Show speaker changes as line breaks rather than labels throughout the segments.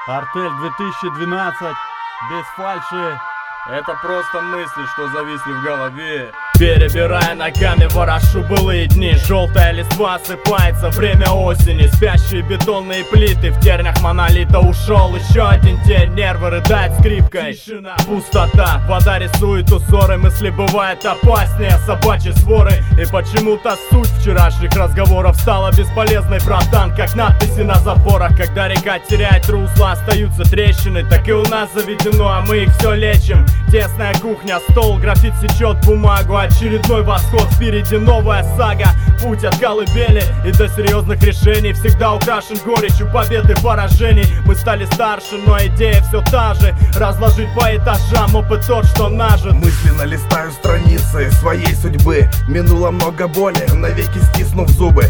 Артель 2012, без фальши.
Это просто мысли, что зависли в голове.
Перебирая ногами, ворошу былые дни. Желтая листва осыпается, время осени. Спящие бетонные плиты, в тернях монолита ушел еще один день. Нервы рыдает скрипкой, тишина, пустота. Вода рисует узоры, мысли бывают опаснее собачьей своры. И почему-то суть вчерашних разговоров стала бесполезной, братан. Как надписи на заборах, когда река теряет русло, остаются трещины. Так и у нас заведено, а мы их все лечим. Тесная кухня, стол, графит сечет бумагу. Очередной восход, впереди новая сага. Путь от колыбели и до серьезных решений всегда украшен горечью побед и поражений. Мы стали старше, но идея все та же. Разложить по этажам опыт тот, что нажит.
Мысленно листаю страницы своей судьбы. Минуло много боли, навеки стиснув зубы.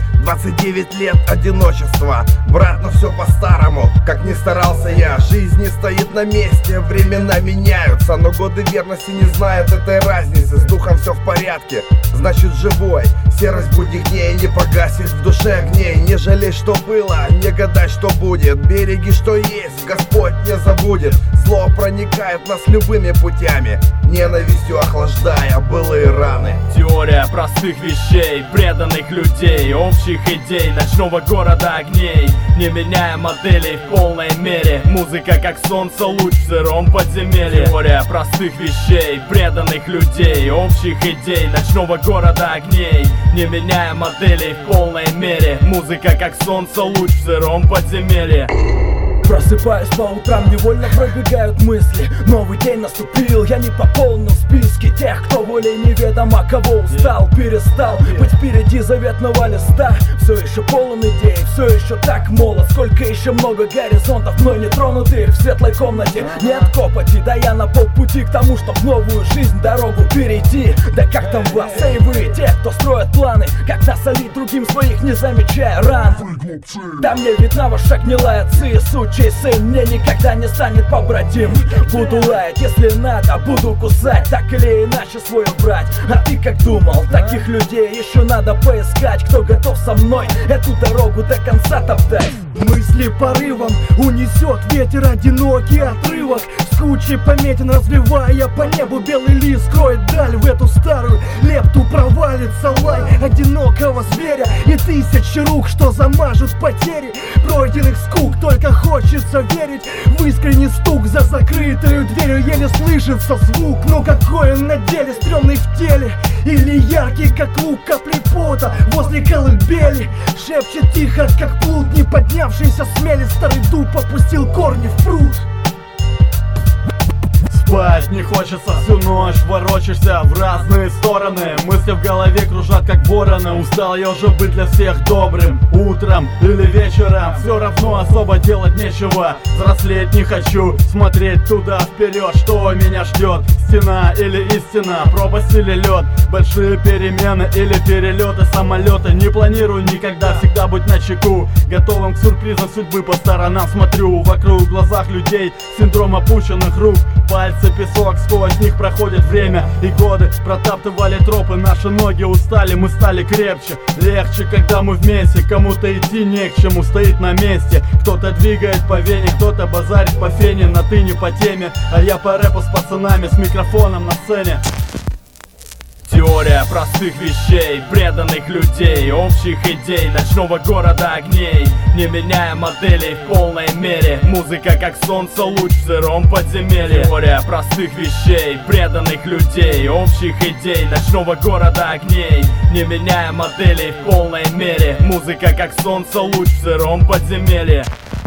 29 лет одиночества, брат, но все по-старому. Как ни старался я, жизнь не стоит на месте. Времена меняются, но годы верности не знают этой разницы. С духом все в порядке, значит живой. Серость будних дней не погасит в душе огней. Не жалей, что было, не гадай, что будет. Береги, что есть, Господь не забудет. Зло проникает в нас любыми путями, ненавистью охлаждая былые раны.
Теория простых вещей, преданных людей, общих идей, ночного города огней. Не меняя моделей в полной мере. Музыка как солнце, луч в сыром подземелье. Теория простых вещей, преданных людей, общих идей, ночного города огней. Не меняя моделей в полной мере. Музыка как солнце, луч в сыром подземелье.
Просыпаюсь по утрам, невольно пробегают мысли. Новый день наступил, я не пополнил списки тех, кто волей неведомо кого устал. Перестал быть впереди заветного листа. Все еще полон идей, все еще так молод. Сколько еще много горизонтов, но не тронутых. В светлой комнате нет копоти, да я на полпути к тому, чтоб новую жизнь дорогу перейти. Да как там вас, эй вы, те, кто строят планы, как насолить другим своих, не замечая ран. Да мне видна ваша гнилая сучий сын, мне никогда не станет побратим. Буду лаять, если надо, буду кусать, так или иначе свою брать. А ты как думал, таких людей еще надо поискать, кто готов со мной эту дорогу до конца топтать.
Мысли порывом унесет ветер, одинокий отрывок. С кучей пометен, разливая по небу белый лист. Скроет даль, в эту старую лепту провалится лай одинокого зверя и тысячи рук, что замажут потери пройденных скук. Только хочется верить в искренний стук за закрытую дверью. Еле слышится звук, но какой он на деле, стрёмный в теле или яркий, как лук, капли пота возле колыбели. Шепчет тихо, как плут, не поднявшийся с мели. Старый дуб опустил корни в пруд.
Спать не хочется всю ночь, ворочаешься в разные стороны. Мысли в голове кружат как вороны. Устал я уже быть для всех добрым. Утром или вечером все равно особо делать нечего. Взрослеть не хочу, смотреть туда вперед, что меня ждет. Стена или истина, пропасть или лед. Большие перемены или перелеты самолета. Не планирую никогда, всегда будь начеку. Готовым к сюрпризам судьбы, по сторонам смотрю. Вокруг в глазах людей синдром опущенных рук. Пальцы песок, сквозь них проходит время и годы. Протаптывали тропы, наши ноги устали, мы стали крепче. Легче, когда мы вместе, кому-то идти не к чему, стоит на месте. Кто-то двигает по вене, кто-то базарит по фене. На ты не по теме, а я по рэпу с пацанами, с микрофоном на сцене.
Теория простых вещей, преданных людей, общих идей, ночного города огней. Не меняя моделей в полной мере. Музыка как солнце, луч в сыром подземелье. Теория простых вещей, преданных людей, общих идей, ночного города огней. Не меняя моделей в полной мере. Музыка как солнце, луч в сыром подземелье.